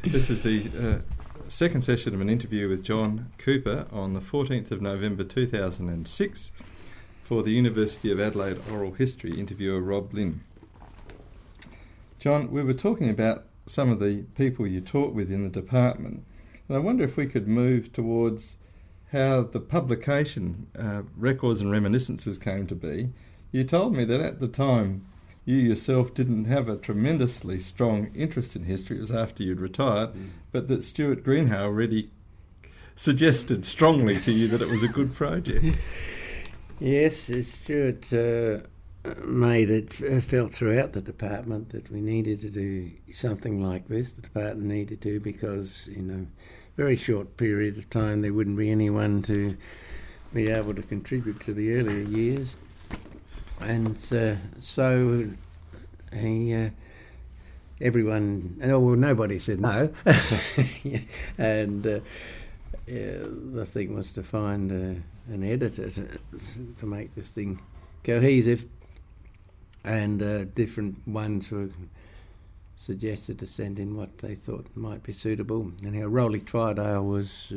This is the second session of an interview with John Cooper on the 14th of November 2006 for the University of Adelaide Oral History interviewer Rob Lynn. John, we were talking about some of the people you taught with in the department, and I wonder if we could move towards how the publication records and reminiscences came to be. You told me that at the time you yourself didn't have a tremendously strong interest in history. It was after you'd retired, but that Stuart Greenhow already suggested strongly to you that it was a good project. Yes, Stuart made it felt throughout the department that we needed to do something like this. The department needed to, because in a very short period of time there wouldn't be anyone to be able to contribute to the earlier years. And so everyone, nobody said no. And the thing was to find an editor to make this thing cohesive. And different ones were suggested to send in what they thought might be suitable. And Rowley Twydale was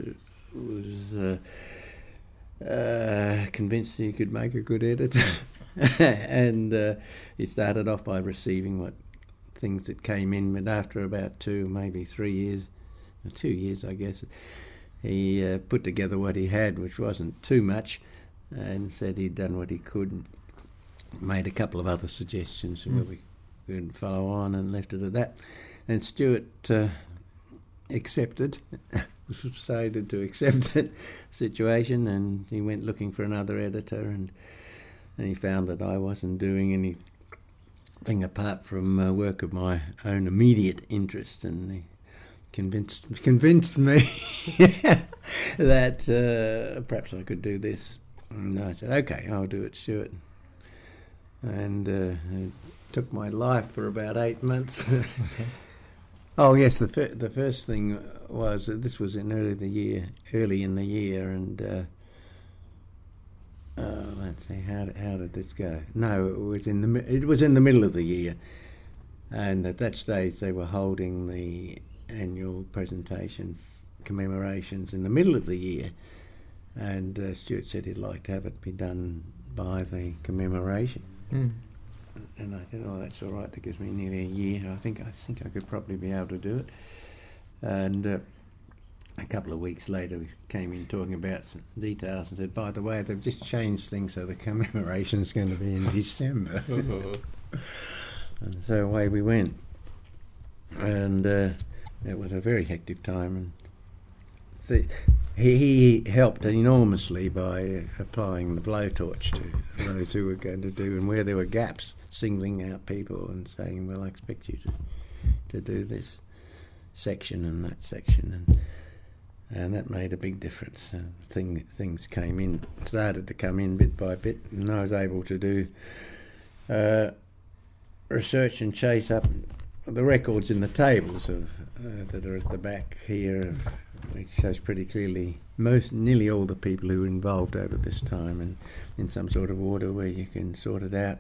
convinced he could make a good editor. And he started off by receiving what things that came in, but after about 2 years, I guess, he put together what he had, which wasn't too much, and said he'd done what he could, and made a couple of other suggestions where we could follow on, and left it at that. And Stuart accepted, was decided to accept that situation, and he went looking for another editor, and he found that I wasn't doing anything apart from work of my own immediate interest, and he convinced me that perhaps I could do this. And I said, "Okay, I'll do it, Stuart." And it took my life for about 8 months. Oh yes, the first thing was that this was early in the year, and. Let's see, how did this go? No, it was in the middle of the year, and at that stage they were holding the annual presentations, commemorations in the middle of the year, and Stuart said he'd like to have it be done by the commemoration. And I said, "Oh, that's all right. That gives me nearly a year. I think I could probably be able to do it." And a couple of weeks later, we came in talking about some details and said, "By the way, they've just changed things, so the commemoration is going to be in December." And so away we went. And it was a very hectic time. And he helped enormously by applying the blowtorch to those who were going to do, and where there were gaps, singling out people and saying, "Well, I expect you to do this section and that section." And that made a big difference. Things started to come in bit by bit, and I was able to do research and chase up the records in the tables that are at the back here, which shows pretty clearly nearly all the people who were involved over this time, and in some sort of order where you can sort it out.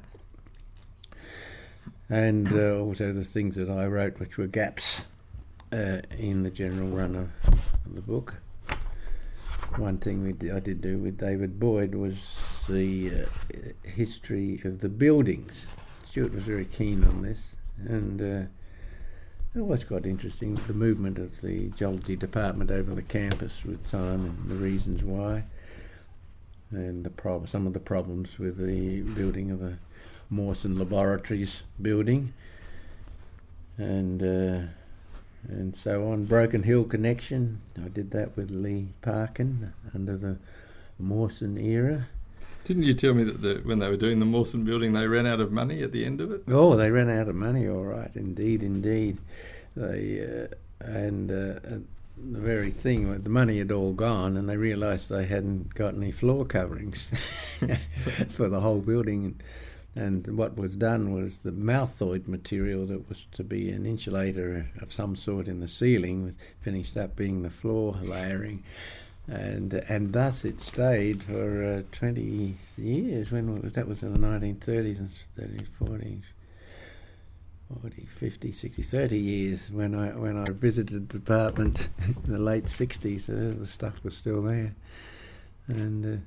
And also the things that I wrote, which were gaps in the general run of the book. One thing I did do with David Boyd was the history of the buildings. Stuart was very keen on this, and it was quite interesting, the movement of the geology department over the campus with time and the reasons why, and some of the problems with the building of the Mawson Laboratories building, and so on. Broken Hill connection, I did that with Lee Parkin under the Mawson era. Didn't you tell me that when they were doing the Mawson building, they ran out of money at the end of it? Oh, they ran out of money, all right. Indeed. The very thing, the money had all gone, and they realised they hadn't got any floor coverings for the whole building. And what was done was the malthoid material that was to be an insulator of some sort in the ceiling was finished up being the floor layering, and thus it stayed for 20 years. When that was in the 1930s and 30s, 40s. 40, 50, 60, 30 years when I visited the department in the late 60s. The stuff was still there. And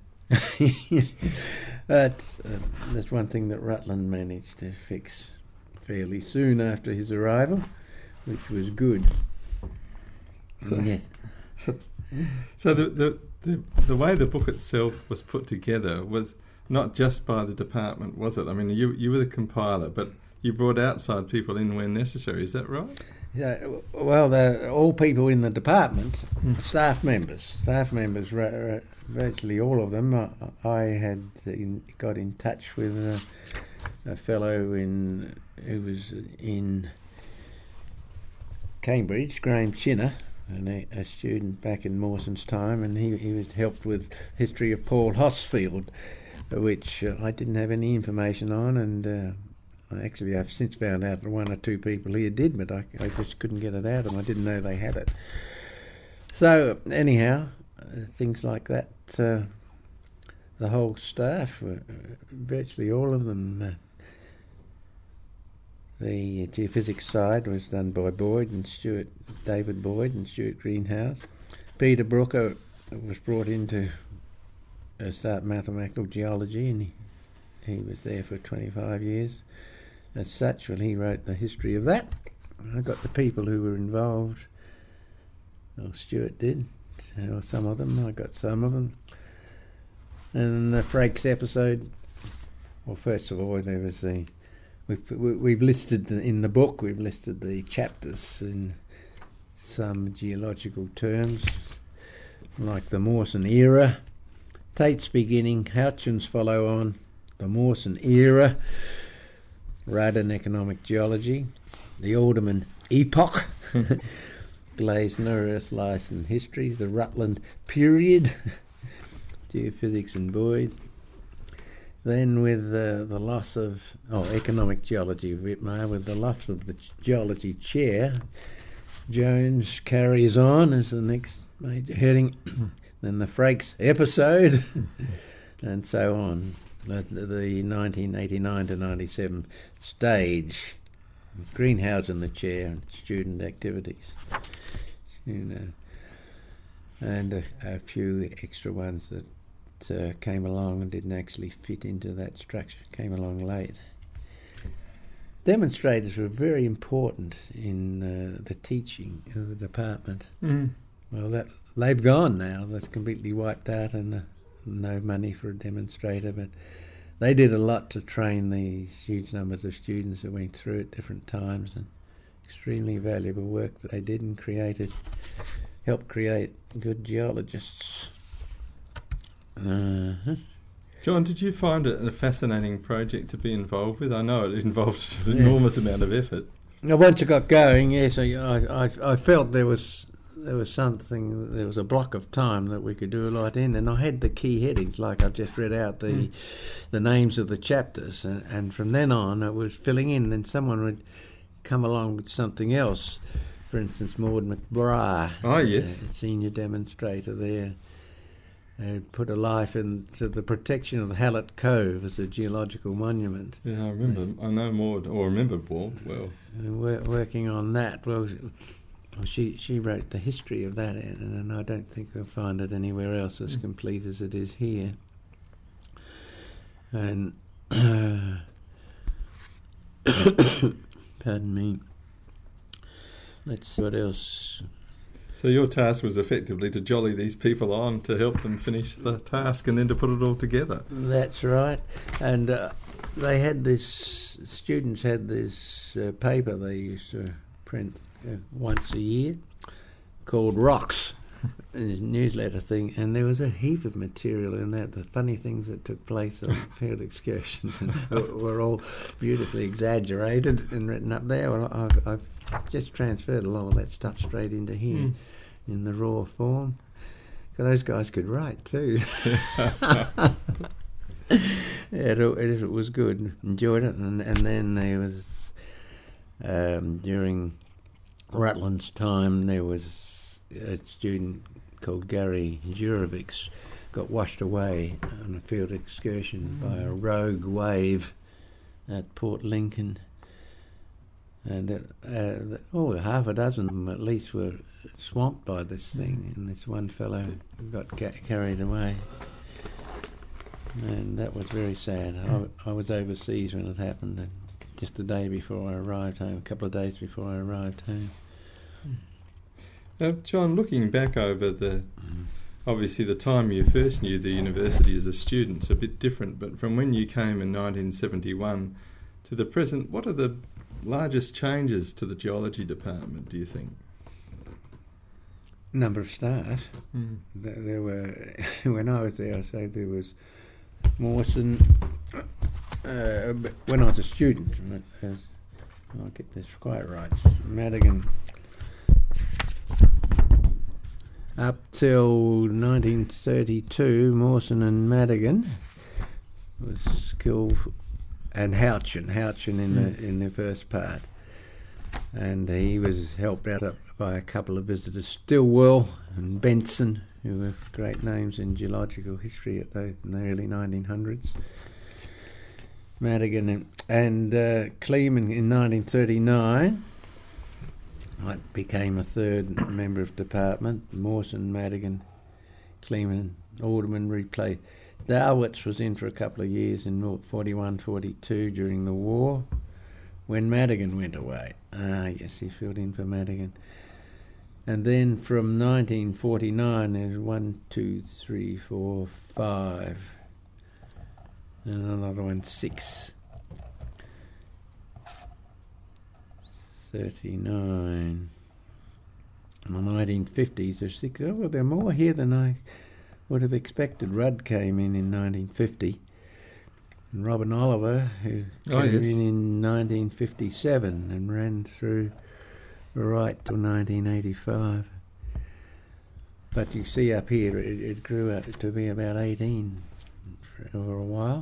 that's one thing that Rutland managed to fix fairly soon after his arrival, which was good. So, yes. So the way the book itself was put together was not just by the department, was it? I mean, you were the compiler, but you brought outside people in where necessary. Is that right? Yeah. Well, all people in the department, staff members, virtually all of them. I had got in touch with a fellow who was in Cambridge, Graham Chinner, and a student back in Mawson's time, and he was helped with history of Paul Hosfield, which I didn't have any information on, and I've since found out that one or two people here did, but I just couldn't get it out of them. I didn't know they had it. So anyhow, things like that, the whole staff, virtually all of them. The geophysics side was done by David Boyd and Stuart Greenhouse. Peter Brooker was brought in to start mathematical geology, and he was there for 25 years. As such, he wrote the history of that. I got the people who were involved. Well, Stuart did, or some of them. I got some of them. And the Frakes episode. Well, first of all, there was we've listed in the book. We've listed the chapters in some geological terms, like the Mawson era, Tate's beginning, Houchin's follow on, the Mawson era, Radin economic geology, the Alderman epoch, Glazner earth lice and history, the Rutland period, geophysics and Boyd. Then with the loss of economic geology of Whitmire, with the loss of the geology chair, Jones carries on as the next major heading. Then the Frakes episode, and so on. The 1989 to 97 stage, Greenhouse in the chair, and student activities, and a few extra ones that came along and didn't actually fit into that structure, came along late. Demonstrators were very important in the teaching of the department. Well, they've gone now. That's completely wiped out, and no money for a demonstrator, but they did a lot to train these huge numbers of students that went through at different times, and extremely valuable work that they did, and helped create good geologists. John, did you find it a fascinating project to be involved with? I know it involved an enormous amount of effort. Now, once it got going, yes, I felt there was something, there was a block of time that we could do a lot in, and I had the key headings, like I've just read out the names of the chapters, and from then on I was filling in, and someone would come along with something else. For instance, Maud McBride, senior demonstrator there, put a life into the protection of the Hallett Cove as a geological monument. Yeah, I remember. I know Maud, or remember Maud well. Working on that, she wrote the history of that, and I don't think we'll find it anywhere else as complete as it is here. And pardon me. Let's see what else. So your task was effectively to jolly these people on, to help them finish the task, and then to put it all together. That's right. And they had students had this paper they used to print once a year called Rocks, a newsletter thing, and there was a heap of material in that. The funny things that took place on field excursions were all beautifully exaggerated and written up there. Well, I've just transferred a lot of that stuff straight into here in the raw form. Those guys could write too. It was good. Enjoyed it. And then there was, during Rutland's time, there was a student called Gary Jurovics got washed away on a field excursion by a rogue wave at Port Lincoln. And half a dozen of them at least were swamped by this thing, and this one fellow got carried away. And that was very sad. I was overseas when it happened, and just the day before I arrived home, a couple of days before I arrived home. John, looking back over obviously the time you first knew the university as a student's a bit different, but from when you came in 1971 to the present, what are the largest changes to the geology department, do you think? Number of staff. There were, when I was there, I say there was Mawson, when I was a student, I'll get this quite right, Madigan, up till 1932, Mawson and Madigan was skillful, and Houchen in the first part, and he was helped out by a couple of visitors, Stillwell and Benson, who were great names in geological history in the early 1900s. Madigan and Kleeman in 1939. I became a third member of department. Mawson, Madigan, Kleeman, Alderman replaced. Darwitz was in for a couple of years in 41-42 during the war, when Madigan went away. Yes, he filled in for Madigan. And then from 1949, there's 1, 2, 3, 4, 5, and another one, 6. 39. In the 1950s, there's 6. Oh, well, there are more here than I would have expected. Rudd came in 1950. And Robin Oliver, who came in 1957 and ran through right till 1985. But you see up here, it grew out to be about 18 for a while.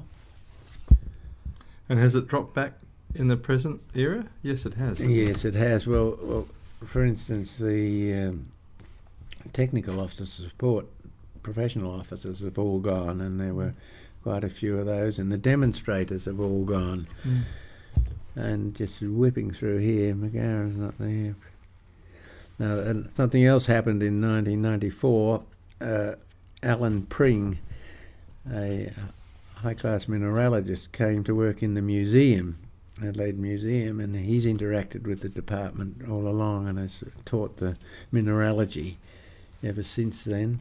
And has it dropped back in the present era? Yes, it has. Yes, it has. Well, for instance, the technical officers support, professional officers have all gone, and there were quite a few of those, and the demonstrators have all gone. And just whipping through here, McGarren's not there. Now, and something else happened in 1994. Alan Pring, a high-class mineralogist, came to work in the museum, Adelaide Museum, and he's interacted with the department all along and has taught the mineralogy ever since then.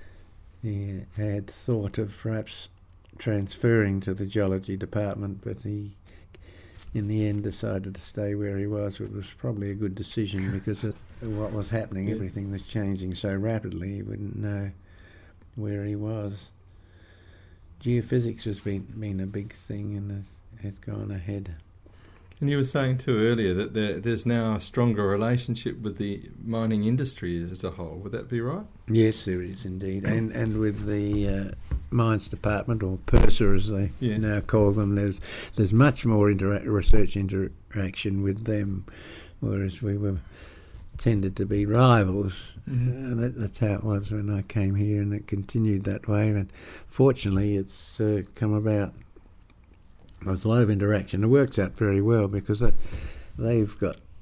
He had thought of perhaps transferring to the geology department, but he in the end decided to stay where he was. It was probably a good decision because of what was happening. Everything was changing so rapidly, he wouldn't know where he was. Geophysics has been a big thing and has gone ahead. And you were saying too earlier that there's now a stronger relationship with the mining industry as a whole. Would that be right? Yes, there is indeed. And with the mines department, or PIRSA as they now call them, there's much more research interaction with them, whereas we were tended to be rivals. That's how it was when I came here, and it continued that way. And fortunately, it's come about. There's a lot of interaction. It works out very well because they've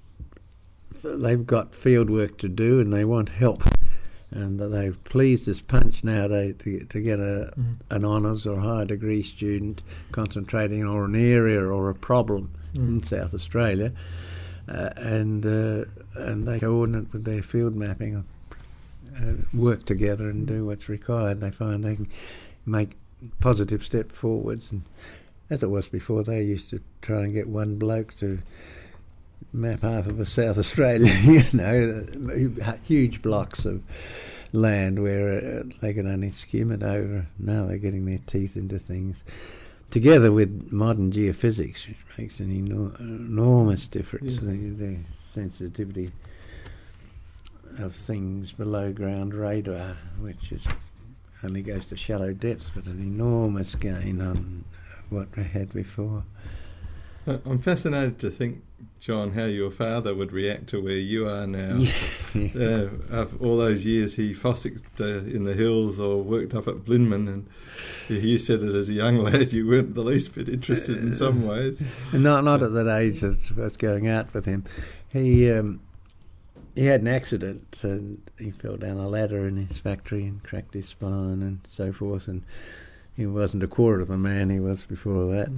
got field work to do and they want help, and they've pleased as punch nowadays to get an honours or higher degree student concentrating on an area or a problem in South Australia, and they coordinate with their field mapping, work together and do what's required. They find they can make positive step forwards. And as it was before, they used to try and get one bloke to map half of South Australia, huge blocks of land where they could only skim it over. Now they're getting their teeth into things, together with modern geophysics, which makes an enormous difference. The sensitivity of things below ground radar, which only goes to shallow depths, but an enormous gain on what we had before. I'm fascinated to think, John, how your father would react to where you are now. After all those years he fossicked in the hills or worked up at Blinman, and you said that as a young lad you weren't the least bit interested in some ways. Not at that age that I was going out with him. He had an accident and he fell down a ladder in his factory and cracked his spine and so forth, and he wasn't a quarter of the man he was before that.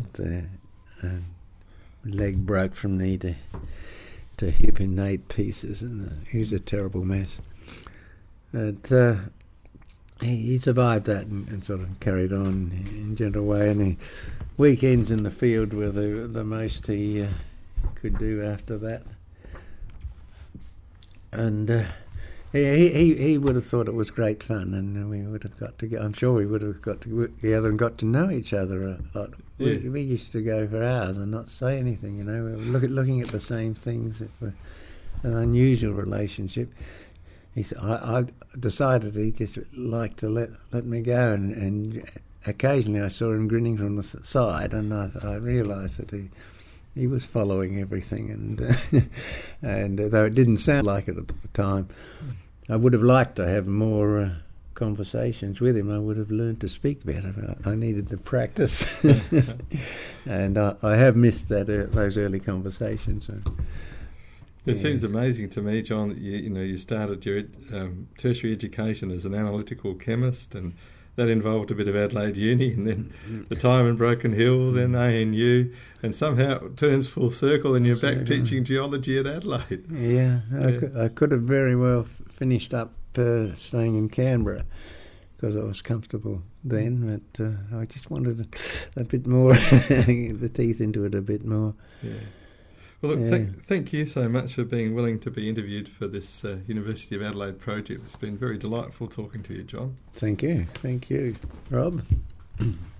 Leg broke from knee to hip in 8 pieces, and he was a terrible mess. But he survived that and sort of carried on in a gentle way, and the weekends in the field were the most he could do after that. And he would have thought it was great fun, and we would have got to get. I'm sure we would have got to work together and got to know each other a lot. Yeah. We used to go for hours and not say anything. We were looking at the same things. It was an unusual relationship. He said, I decided he just liked to let me go, and occasionally I saw him grinning from the side, and I realised that he was following everything, and though it didn't sound like it at the time, I would have liked to have more conversations with him. I would have learned to speak better. I needed to practice, and I have missed those early conversations. It seems amazing to me, John, that you started your tertiary education as an analytical chemist, and that involved a bit of Adelaide Uni, and then the time in Broken Hill, then ANU, and somehow it turns full circle and you're back teaching geology at Adelaide. Yeah. I could have very well finished up staying in Canberra because I was comfortable then, but I just wanted a bit more, the teeth into it a bit more. Yeah. Well, look, thank you so much for being willing to be interviewed for this University of Adelaide project. It's been very delightful talking to you, John. Thank you, Rob.